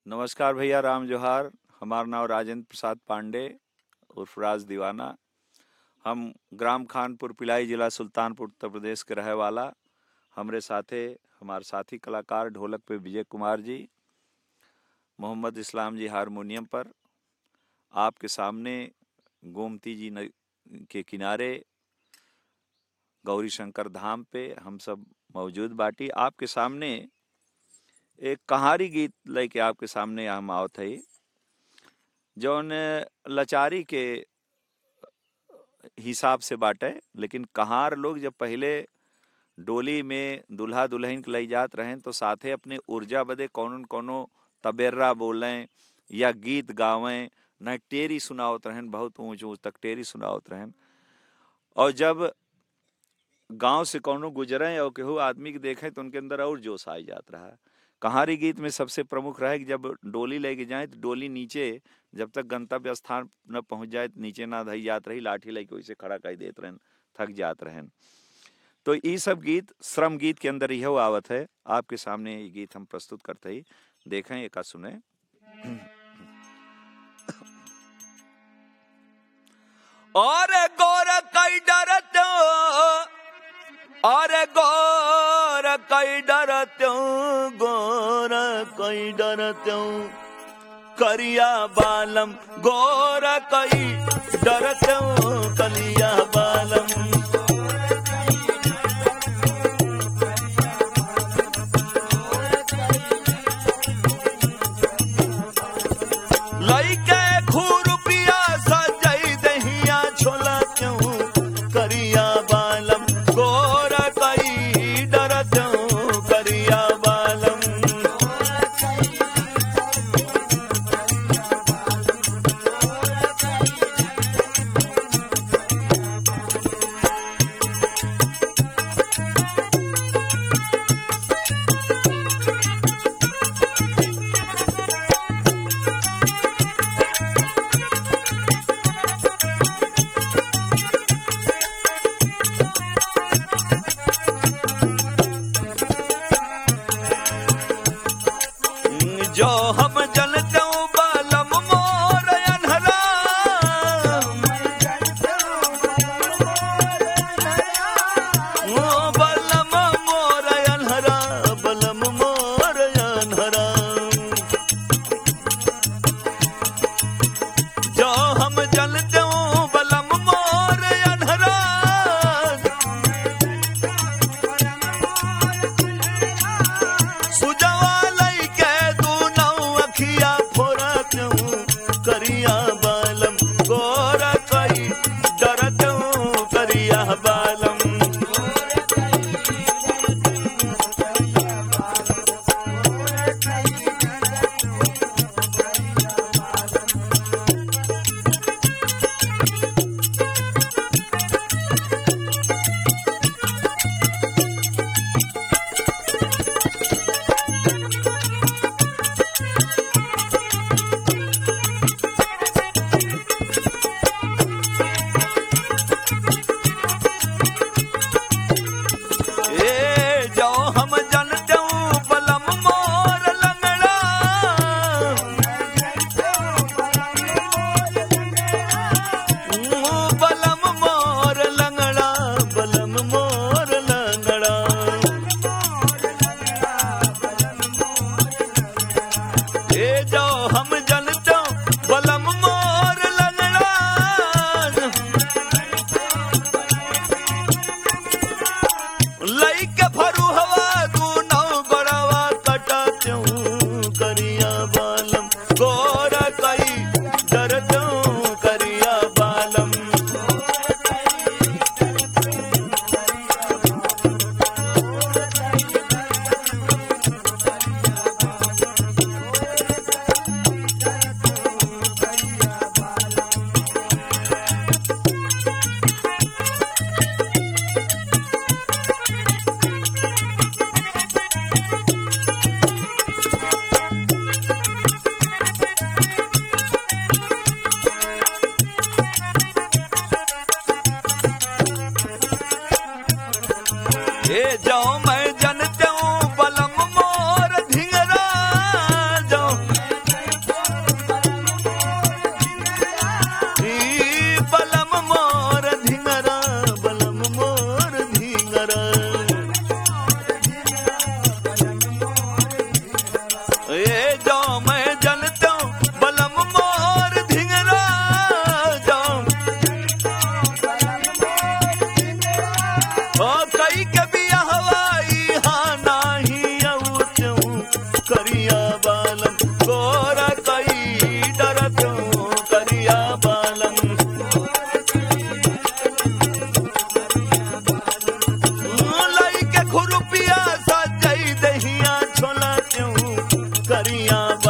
नमस्कार भैया, राम जोहार। हमारा नाम राजेंद्र प्रसाद पांडे उर्फ राज दीवाना। हम ग्राम खानपुर पिलाई, जिला सुल्तानपुर, उत्तर प्रदेश के रहे वाला। हमारे साथी कलाकार ढोलक पे विजय कुमार जी, मोहम्मद इस्लाम जी हारमोनियम पर। आपके सामने गोमती जी के किनारे गौरी शंकर धाम पे हम सब मौजूद बाटी। आपके सामने एक कहारी गीत लेके आपके सामने हम आवत है, जौन लाचारी के हिसाब से बाटे। लेकिन कहार लोग जब पहले डोली में दुल्हा दुल्हन के ले जात रहें तो साथे अपने ऊर्जा बदे कोनो तबेर्रा बोलें या गीत गावें, न टेरी सुनावत रहें, बहुत ऊंच ऊंच तक टेरी सुनावत रहें। और जब गांव से कोनो गुजरे और केहू आदमी के देखें तो उनके अंदर और जोश आ जात रहा। कहारी गीत में सबसे प्रमुख रहे कि जब डोली लेके जाए तो डोली नीचे जब तक गंतव्य स्थान न पहुंच जाए तो नीचे ना धई जात रही, लाठी लेके वैसे खड़ा कर देते रहें, थक जात रहें। तो ये सब गीत श्रम गीत के अंदर यह आवत है। आपके सामने ये गीत हम प्रस्तुत करते ही, देखें एक सुने। और गौर कई डरत, और गौर कई डरत्यों, गौर कई डरत्यों, करिया बालम गौर कई डरत्यों, कलिया बालम। लइके खूर पिया सजई दहिया छोला क्यों, करिया बालम गौर कई डरत्यों, करिया बालम। जो हम जनते बलम मोर अनहरा, बलम मोर अनहरा, बलम मोर अनहरा। जो हम जनते बलम मोर अनहरा, सुजवा लइके अखिया फोरा क्यों, करिया बालम गौर कई डरत्यों, करिया बालम। दुआरिया